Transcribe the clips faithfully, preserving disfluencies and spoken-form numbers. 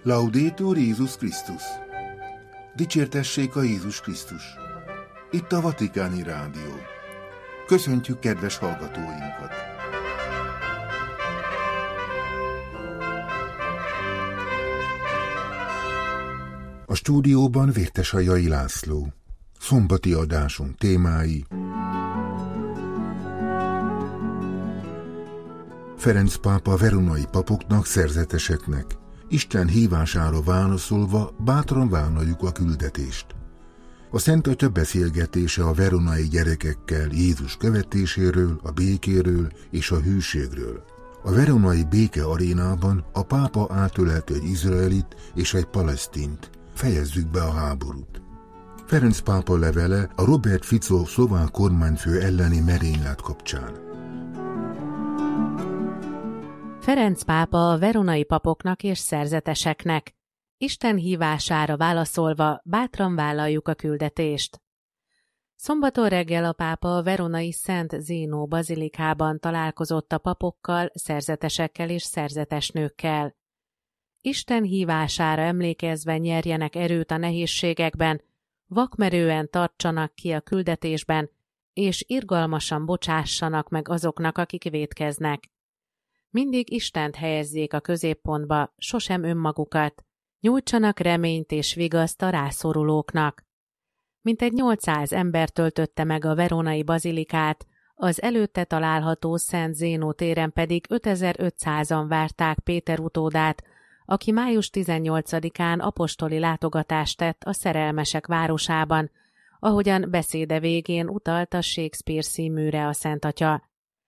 Laudetur Jézus Krisztus! Dicsértessék a Jézus Krisztus! Itt a Vatikáni Rádió. Köszöntjük kedves hallgatóinkat! A stúdióban Vértesajai László. Szombati adásunk témái: Ferenc pápa veronai papoknak, szerzeteseknek. Isten hívására válaszolva bátran vállaljuk a küldetést. A Szent Atya beszélgetése a veronai gyerekekkel Jézus követéséről, a békéről és a hűségről. A veronai béke arénában a pápa átölelte egy izraelit és egy palesztint. Fejezzük be a háborút. Ferenc pápa levele a Robert Fico szlovák kormányfő elleni merénylet kapcsán. Ferenc pápa a veronai papoknak és szerzeteseknek. Isten hívására válaszolva bátran vállaljuk a küldetést. Szombaton reggel a pápa a veronai Szent Zénó bazilikában találkozott a papokkal, szerzetesekkel és szerzetesnőkkel. Isten hívására emlékezve nyerjenek erőt a nehézségekben, vakmerően tartsanak ki a küldetésben, és irgalmasan bocsássanak meg azoknak, akik vétkeznek. Mindig Istent helyezzék a középpontba, sosem önmagukat, nyújtsanak reményt és vigaszt a rászorulóknak. Mintegy nyolcszáz ember töltötte meg a veronai bazilikát, az előtte található Szent Zénó téren pedig ötezer-ötszázan várták Péter utódát, aki május tizennyolcadikán apostoli látogatást tett a szerelmesek városában, ahogyan beszéde végén utalt a Shakespeare színműre a Szent Atya.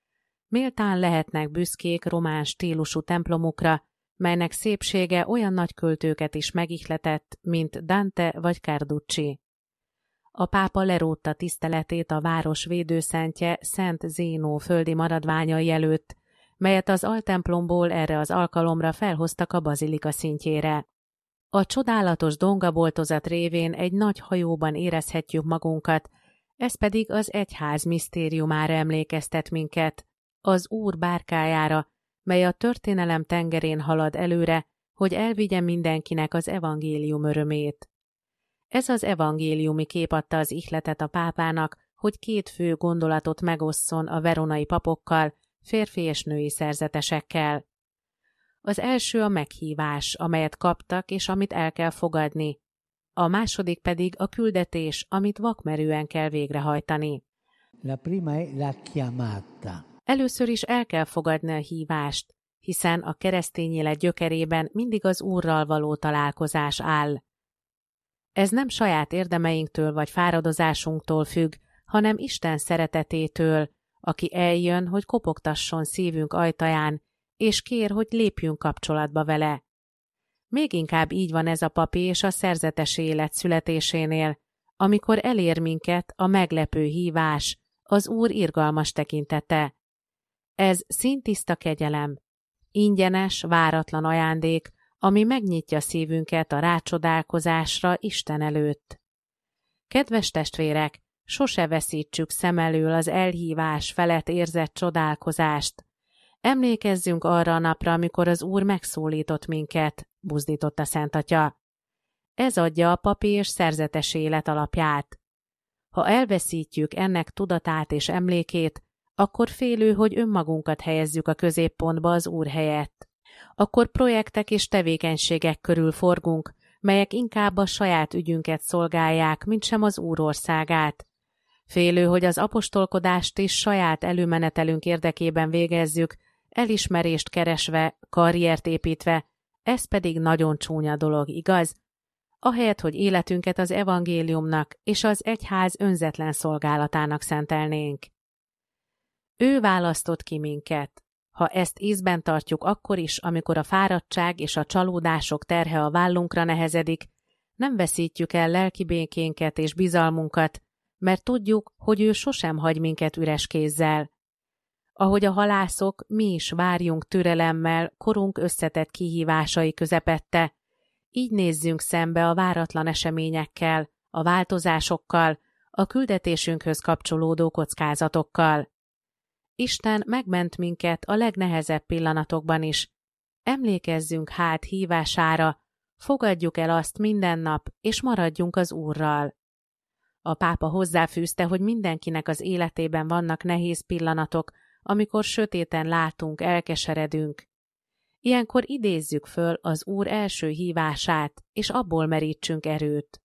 Méltán lehetnek büszkék román stílusú templomukra, melynek szépsége olyan nagy költőket is megihletett, mint Dante vagy Carducci. A pápa lerótta tiszteletét a város védőszentje Szent Zénó földi maradványai előtt, melyet az altemplomból erre az alkalomra felhoztak a bazilika szintjére. A csodálatos dongaboltozat révén egy nagy hajóban érezhetjük magunkat, ez pedig az egyház misztériumára emlékeztet minket, az Úr bárkájára, mely a történelem tengerén halad előre, hogy elvigye mindenkinek az evangélium örömét. Ez az evangéliumi kép adta az ihletet a pápának, hogy két fő gondolatot megosszon a veronai papokkal, férfi és női szerzetesekkel. Az első a meghívás, amelyet kaptak és amit el kell fogadni. A második pedig a küldetés, amit vakmerően kell végrehajtani. La prima è la chiamata. Először is el kell fogadni a hívást, hiszen a keresztény élet gyökerében mindig az Úrral való találkozás áll. Ez nem saját érdemeinktől vagy fáradozásunktól függ, hanem Isten szeretetétől, aki eljön, hogy kopogtasson szívünk ajtaján, és kér, hogy lépjünk kapcsolatba vele. Még inkább így van ez a papi és a szerzetes élet születésénél, amikor elér minket a meglepő hívás, az Úr irgalmas tekintete. Ez színtiszta kegyelem, ingyenes, váratlan ajándék, ami megnyitja szívünket a rácsodálkozásra Isten előtt. Kedves testvérek, sose veszítsük szem elől az elhívás felett érzett csodálkozást. Emlékezzünk arra a napra, amikor az Úr megszólított minket, buzdított a Szent Atya. Ez adja a papi és szerzetes élet alapját. Ha elveszítjük ennek tudatát és emlékét, akkor félő, hogy önmagunkat helyezzük a középpontba az Úr helyett. Akkor projektek és tevékenységek körül forgunk, melyek inkább a saját ügyünket szolgálják, mint sem az Úr országát. Félő, hogy az apostolkodást is saját előmenetelünk érdekében végezzük, elismerést keresve, karriert építve, ez pedig nagyon csúnya dolog, igaz? Ahelyett, hogy életünket az evangéliumnak és az egyház önzetlen szolgálatának szentelnénk. Ő választott ki minket. Ha ezt ízben tartjuk akkor is, amikor a fáradtság és a csalódások terhe a vállunkra nehezedik, nem veszítjük el lelki békénket és bizalmunkat, mert tudjuk, hogy ő sosem hagy minket üres kézzel. Ahogy a halászok, mi is várjunk türelemmel korunk összetett kihívásai közepette, így nézzünk szembe a váratlan eseményekkel, a változásokkal, a küldetésünkhöz kapcsolódó kockázatokkal. Isten megment minket a legnehezebb pillanatokban is. Emlékezzünk hát hívására, fogadjuk el azt minden nap, és maradjunk az Úrral. A pápa hozzáfűzte, hogy mindenkinek az életében vannak nehéz pillanatok, amikor sötéten látunk, elkeseredünk. Ilyenkor idézzük föl az Úr első hívását, és abból merítsünk erőt.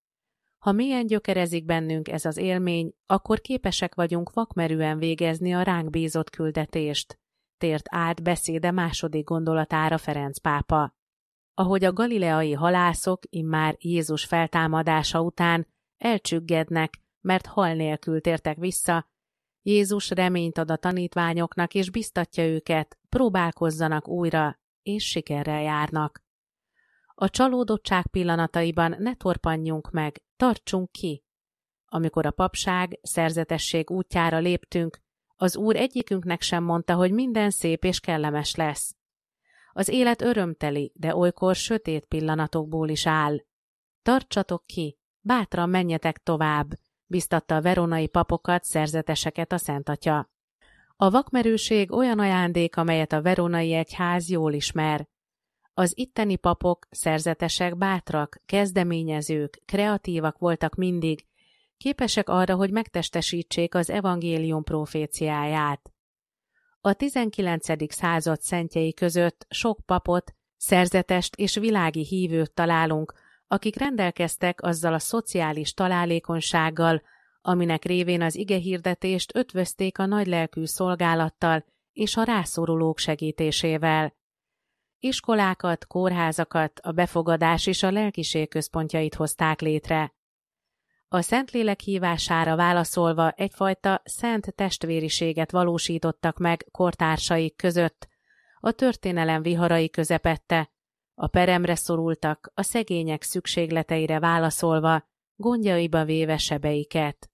Ha mélyen gyökerezik bennünk ez az élmény, akkor képesek vagyunk vakmerően végezni a ránk bízott küldetést, tért át beszéde második gondolatára Ferenc pápa. Ahogy a galileai halászok immár Jézus feltámadása után elcsüggednek, mert hal nélkül tértek vissza, Jézus reményt ad a tanítványoknak, és biztatja őket, próbálkozzanak újra, és sikerrel járnak. A csalódottság pillanataiban ne torpanjunk meg, tartsunk ki. Amikor a papság, szerzetesség útjára léptünk, az Úr egyikünknek sem mondta, hogy minden szép és kellemes lesz. Az élet örömteli, de olykor sötét pillanatokból is áll. Tartsatok ki, bátran menjetek tovább, biztatta a veronai papokat, szerzeteseket a Szent Atya. A vakmerőség olyan ajándék, amelyet a veronai egyház jól ismer. Az itteni papok, szerzetesek bátrak, kezdeményezők, kreatívak voltak mindig, képesek arra, hogy megtestesítsék az evangélium proféciáját. A tizenkilencedik század szentjei között sok papot, szerzetest és világi hívőt találunk, akik rendelkeztek azzal a szociális találékonysággal, aminek révén az igehirdetést ötvözték a nagylelkű szolgálattal és a rászorulók segítésével. Iskolákat, kórházakat, a befogadás és a lelkiség központjait hozták létre. A Szentlélek hívására válaszolva egyfajta szent testvériséget valósítottak meg kortársaik között, a történelem viharai közepette, a peremre szorultak, a szegények szükségleteire válaszolva, gondjaiba véve sebeiket.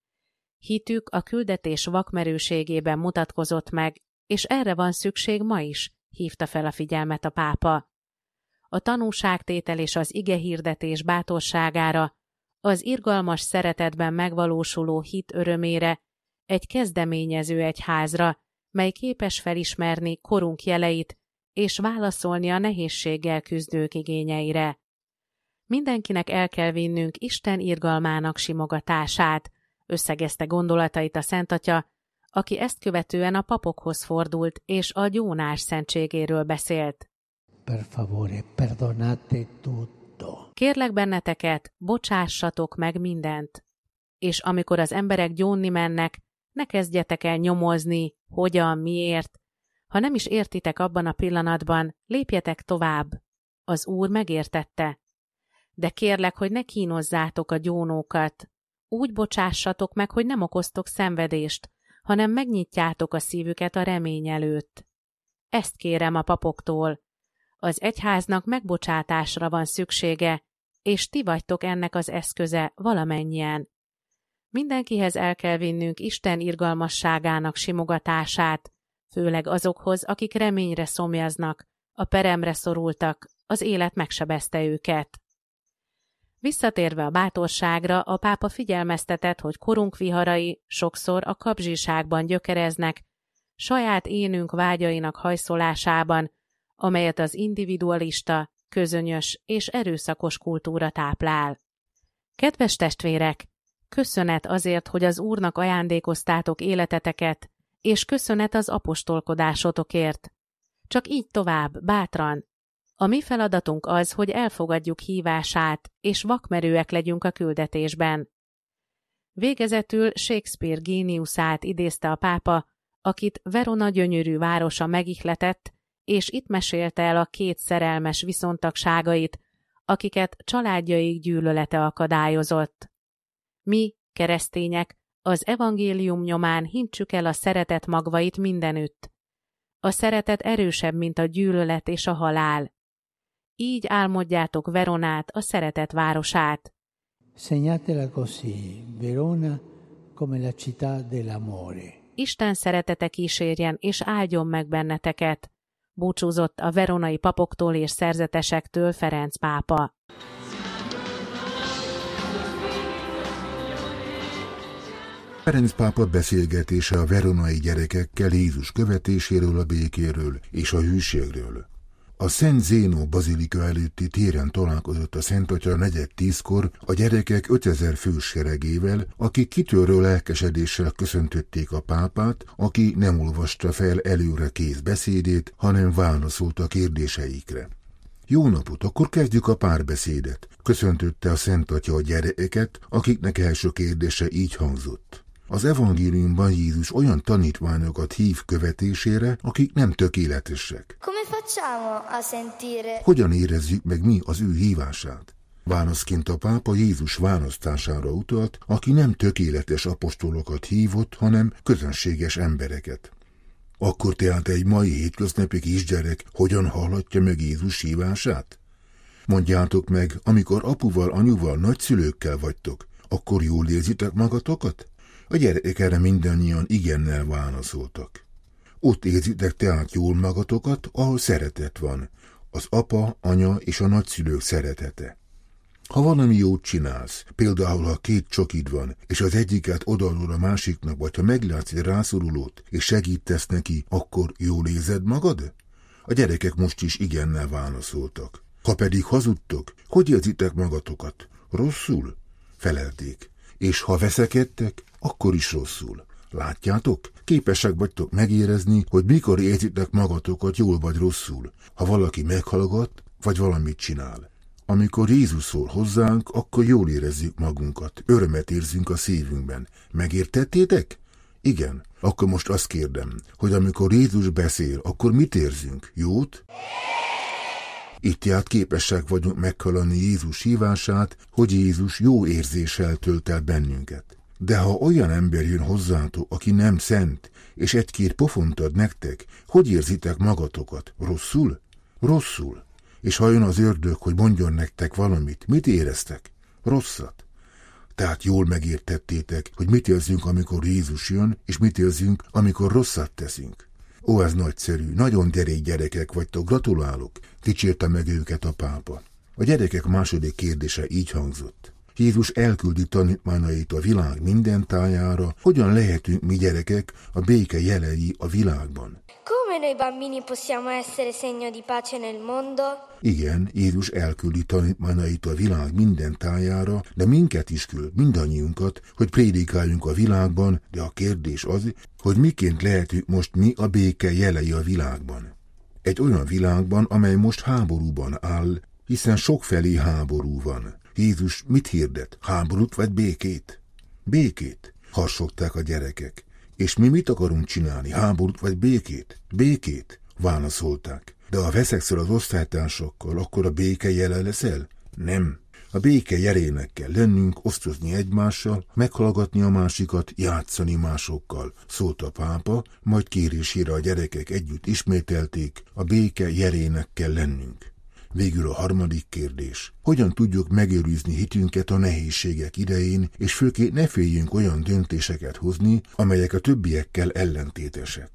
Hitük a küldetés vakmerőségében mutatkozott meg, és erre van szükség ma is, hívta fel a figyelmet a pápa. A tanúságtétel és az igehirdetés bátorságára, az irgalmas szeretetben megvalósuló hit örömére, egy kezdeményező egyházra, mely képes felismerni korunk jeleit és válaszolni a nehézséggel küzdők igényeire. Mindenkinek el kell vinnünk Isten irgalmának simogatását, összegezte gondolatait a Szent Atya, aki ezt követően a papokhoz fordult, és a gyónás szentségéről beszélt. Per favore, perdonate tutto. Kérlek benneteket, bocsássatok meg mindent. És amikor az emberek gyónni mennek, ne kezdjetek el nyomozni, hogyan, miért. Ha nem is értitek abban a pillanatban, lépjetek tovább. Az Úr megértette. De kérlek, hogy ne kínozzátok a gyónókat. Úgy bocsássatok meg, hogy nem okoztok szenvedést, hanem megnyitjátok a szívüket a remény előtt. Ezt kérem a papoktól. Az egyháznak megbocsátásra van szüksége, és ti vagytok ennek az eszköze valamennyien. Mindenkihez el kell vinnünk Isten irgalmasságának simogatását, főleg azokhoz, akik reményre szomjaznak, a peremre szorultak, az élet megsebezte őket. Visszatérve a bátorságra, a pápa figyelmeztetett, hogy korunk viharai sokszor a kapzsiságban gyökereznek, saját énünk vágyainak hajszolásában, amelyet az individualista, közönyös és erőszakos kultúra táplál. Kedves testvérek, köszönet azért, hogy az Úrnak ajándékoztátok életeteket, és köszönet az apostolkodásotokért. Csak így tovább, bátran. A mi feladatunk az, hogy elfogadjuk hívását, és vakmerőek legyünk a küldetésben. Végezetül Shakespeare géniuszát idézte a pápa, akit Verona gyönyörű városa megihletett, és itt mesélte el a két szerelmes viszontagságait, akiket családjaik gyűlölete akadályozott. Mi, keresztények, az evangélium nyomán hintsük el a szeretet magvait mindenütt. A szeretet erősebb, mint a gyűlölet és a halál. Így álmodjátok Veronát, a szeretet városát. Segnatela così, Verona come la città dell'amore. Isten szeretete kísérjen és áldjon meg benneteket, búcsúzott a veronai papoktól és szerzetesektől Ferenc pápa. Ferenc pápa beszélgetése a veronai gyerekekkel Jézus követéséről, a békéről és a hűségről. A Szent Zénó bazilika előtti téren találkozott a Szent Atya negyed tízkor a gyerekek ötezer fős seregével, akik kitörő lelkesedéssel köszöntötték a pápát, aki nem olvasta fel előre kész beszédét, hanem válaszolt a kérdéseikre. Jó napot, akkor kezdjük a párbeszédet, köszöntötte a Szent Atya a gyerekeket, akiknek első kérdése így hangzott. Az evangéliumban Jézus olyan tanítványokat hív követésére, akik nem tökéletesek. Hogyan érezzük meg mi az ő hívását? Válaszként a pápa Jézus választására utalt, aki nem tökéletes apostolokat hívott, hanem közönséges embereket. Akkor tehát egy mai hétköznapi kisgyerek hogyan hallhatja meg Jézus hívását? Mondjátok meg, amikor apuval, anyuval, nagyszülőkkel vagytok, akkor jól érzitek magatokat? A gyerekek erre mindannyian igennel válaszoltak. Ott érzitek tehát jól magatokat, ahol szeretet van, az apa, anya és a nagyszülők szeretete. Ha valami jót csinálsz, például ha két csokid van, és az egyiket odaadod a másiknak, vagy ha meglátsz egy rászorulót, és segítesz neki, akkor jól érzed magad? A gyerekek most is igennel válaszoltak. Ha pedig hazudtok, hogy érzitek magatokat? Rosszul? Felelték. És ha veszekedtek, akkor is rosszul. Látjátok? Képesek vagytok megérezni, hogy mikor érzitek magatokat jól vagy rosszul, ha valaki meghallgat, vagy valamit csinál. Amikor Jézus szól hozzánk, akkor jól érezzük magunkat, örömet érzünk a szívünkben. Megértettétek? Igen. Akkor most azt kérdem, hogy amikor Jézus beszél, akkor mit érzünk? Jót? Itt tehát képesek vagyunk meghallani Jézus hívását, hogy Jézus jó érzéssel tölt el bennünket. De ha olyan ember jön hozzátok, aki nem szent, és egy-két pofont ad nektek, hogy érzitek magatokat? Rosszul? Rosszul. És ha jön az ördög, hogy mondjon nektek valamit, mit éreztek? Rosszat. Tehát jól megértettétek, hogy mit érzünk, amikor Jézus jön, és mit érzünk, amikor rosszat teszünk. Ó, ez nagyszerű, nagyon derék gyerekek vagytok, gratulálok, dicsérte meg őket a pápa. A gyerekek második kérdése így hangzott. Jézus elküldi tanítványait a világ minden tájára, hogyan lehetünk mi gyerekek a béke jelei a világban? Igen, Jézus elküldi tanítványait a világ minden tájára, de minket is küld, mindannyiunkat, hogy prédikáljunk a világban, de a kérdés az, hogy miként lehetünk most mi a béke jelei a világban. Egy olyan világban, amely most háborúban áll, hiszen sokfelé háború van. Jézus mit hirdet? Háborút vagy békét? Békét, harsogták a gyerekek. És mi mit akarunk csinálni? Háborút vagy békét? Békét, válaszolták. De ha veszekszel az osztálytársakkal, akkor a béke jele leszel? Nem. A béke jelének kell lennünk, osztozni egymással, meghallgatni a másikat, játszani másokkal, szólt a pápa, majd kérésére a gyerekek együtt ismételték, a béke jelének kell lennünk. Végül a harmadik kérdés. Hogyan tudjuk megőrizni hitünket a nehézségek idején, és főként ne féljünk olyan döntéseket hozni, amelyek a többiekkel ellentétesek?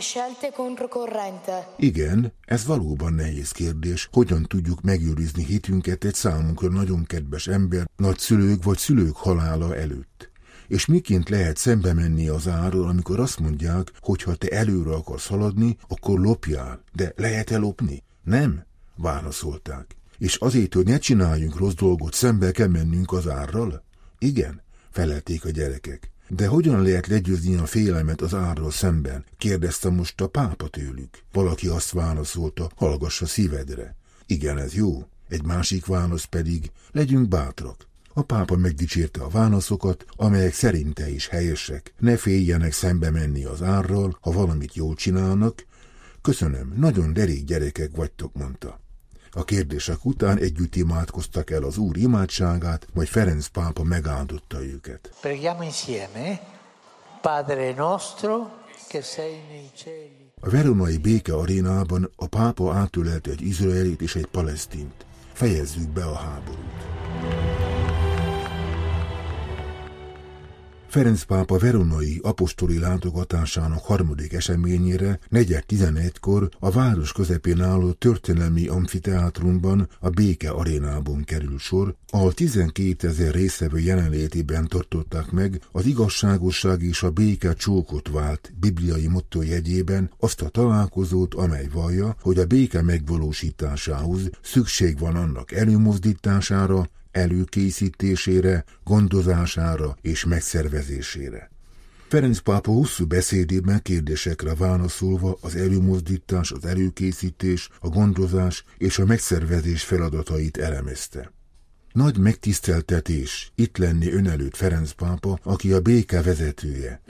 Igen, ez valóban nehéz kérdés. Hogyan tudjuk megőrizni hitünket egy számunkra nagyon kedves ember, nagyszülők vagy szülők halála előtt? És miként lehet szembe menni az árral, amikor azt mondják, hogy ha te előre akarsz haladni, akkor lopjál. De lehet-e lopni? Nem. Válaszolták. És azért, hogy ne csináljunk rossz dolgot, szembe kell mennünk az árral? Igen, felelték a gyerekek. De hogyan lehet legyőzni a félelmet az árral szemben? Kérdezte most a pápa tőlük. Valaki azt válaszolta, hallgass a szívedre. Igen, ez jó. Egy másik válasz pedig, legyünk bátrak. A pápa megdicsérte a válaszokat, amelyek szerinte is helyesek. Ne féljenek szembe menni az árral, ha valamit jól csinálnak. Köszönöm, nagyon derék gyerekek vagytok, mondta. A kérdések után együtt imádkoztak el az Úr imádságát, majd Ferenc pápa megáldotta őket. Preghiamo insieme. Padre nostro, che sei nei cieli. A veronai béke arénában a pápa átölelte egy izraelit és egy palesztint. Fejezzük be a háborút. Ferenc pápa veronai apostoli látogatásának harmadik eseményére negyven tizenegykor a város közepén álló történelmi amfiteátrumban, a Béke arénában kerül sor, ahol tizenkétezer résztvevő jelenlétében tartották meg az igazságosság és a béke csókot vált bibliai motto jegyében azt a találkozót, amely vallja, hogy a béke megvalósításához szükség van annak előmozdítására, előkészítésére, gondozására és megszervezésére. Ferenc pápa hosszú beszédében kérdésekre válaszolva az előmozdítás, az előkészítés, a gondozás és a megszervezés feladatait elemezte. Nagy megtiszteltetés itt lenni ön előtt Ferenc pápa, aki a béke vezetője.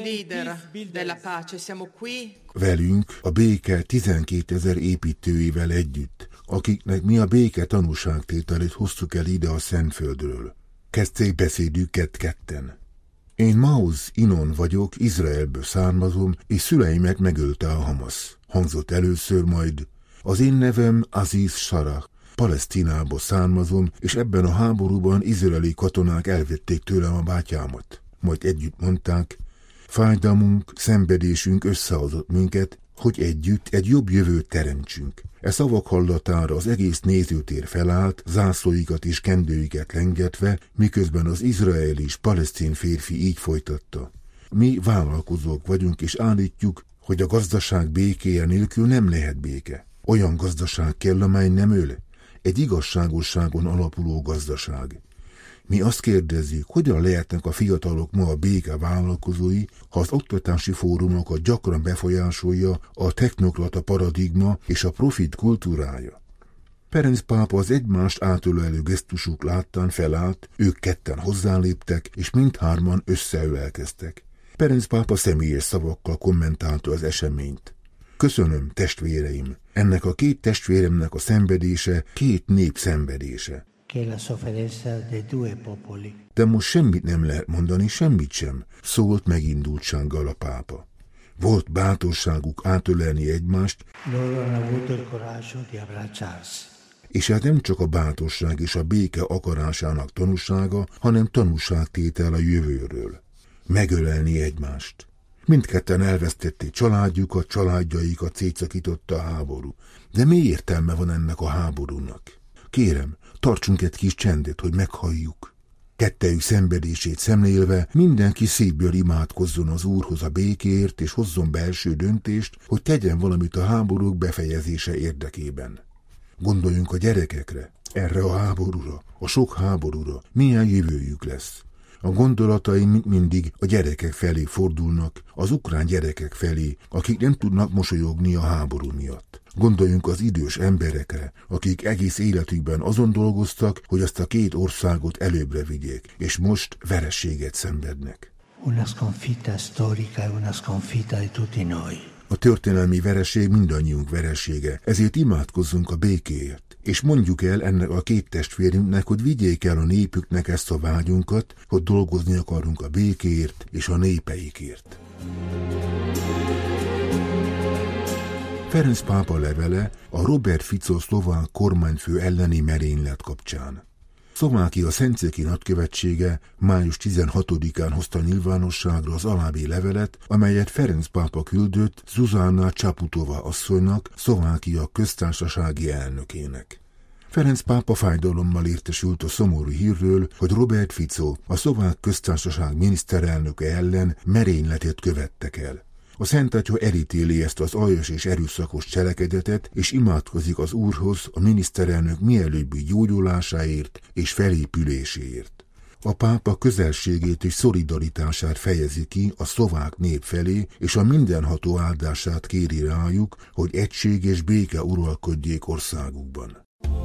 Velünk a béke tizenkétezer építőivel együtt, akiknek mi a béke tanúságtételét hoztuk el ide a Szentföldről. Kezdték beszédüket ketten. Én Maoz Inon vagyok, Izraelből származom, és szüleimet megölte a Hamasz. Hangzott először, majd az én nevem Aziz Sarah, Palesztinából származom, és ebben a háborúban izraeli katonák elvették tőlem a bátyámat. Majd együtt mondták, fájdalmunk, szenvedésünk összehozott minket, hogy együtt egy jobb jövőt teremtsünk. E szavak hallatára az egész nézőtér felállt, zászlóikat és kendőiket lengetve, miközben az izraeli és palesztin férfi így folytatta. Mi vállalkozók vagyunk, és állítjuk, hogy a gazdaság békéje nélkül nem lehet béke. Olyan gazdaság kell, amely nem öl. Egy igazságosságon alapuló gazdaság. Mi azt kérdezzük, hogyan lehetnek a fiatalok ma a béke vállalkozói, ha az oktatási fórumokat gyakran befolyásolja a technokrata paradigma és a profit kultúrája. Ferenc pápa az egymást átölelő gesztusuk láttán felállt, ők ketten hozzáléptek, és mindhárman összeölelkeztek. Ferenc pápa személyes szavakkal kommentálta az eseményt. Köszönöm, testvéreim, ennek a két testvéremnek a szenvedése két nép szenvedése. De most semmit nem lehet mondani, semmit sem, szólt megindultsággal a pápa. Volt bátorságuk átölelni egymást, és ez nem csak a bátorság és a béke akarásának tanúsága, hanem tanúságtétel a jövőről. Megölelni egymást. Mindketten elvesztették családjukat, családjaikat szétszakította a háború. De mi értelme van ennek a háborúnak? Kérem, tartsunk egy kis csendet, hogy meghalljuk. Kettejük szenvedését szemlélve mindenki szívből imádkozzon az Úrhoz a békéért, és hozzon belső döntést, hogy tegyen valamit a háborúk befejezése érdekében. Gondoljunk a gyerekekre, erre a háborúra, a sok háborúra, milyen jövőjük lesz. A gondolataim mint mindig a gyerekek felé fordulnak, az ukrán gyerekek felé, akik nem tudnak mosolyogni a háború miatt. Gondoljunk az idős emberekre, akik egész életükben azon dolgoztak, hogy azt a két országot előbbre vigyék, és most vereséget szenvednek. Una sconfitta storica e una sconfitta di tutti noi. A történelmi vereség mindannyiunk veresége, ezért imádkozzunk a békéért. És mondjuk el ennek a két testvérünknek, hogy vigyék el a népüknek ezt a vágyunkat, hogy dolgozni akarunk a békéért és a népeikért. Ferenc pápa levele a Robert Fico szlovák kormányfő elleni merénylet kapcsán. Szlovákia szentszéki nagykövetsége május tizenhatodikán hozta nyilvánosságra az alábbi levelet, amelyet Ferenc pápa küldött Zuzana Čaputová asszonynak, Szlovákia köztársasági elnökének. Ferenc pápa fájdalommal értesült a szomorú hírről, hogy Robert Fico, a szlovák köztársaság miniszterelnöke ellen merényletet követtek el. A Szent Atya elítéli ezt az aljas és erőszakos cselekedetet, és imádkozik az Úrhoz a miniszterelnök mielőbbi gyógyulásáért és felépüléséért. A pápa közelségét és szolidaritását fejezi ki a szlovák nép felé, és a mindenható áldását kéri rájuk, hogy egység és béke uralkodjék országukban.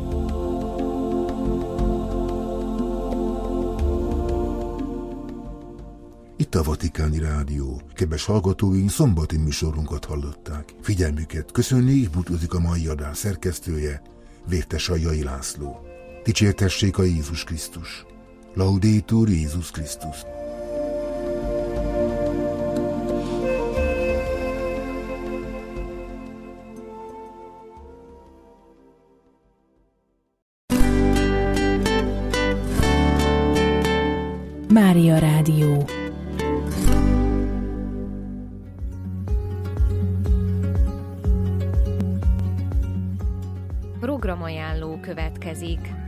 Itt a Vatikáni Rádió. Kedves hallgatóink, szombati műsorunkat hallották. Figyelmüket köszönni, és búcsúzik a mai adás szerkesztője, Vértes Aljai László. Dicsértessék a Jézus Krisztus. Laudetur Jézus Krisztus. Mária Rádió. programajánló következik.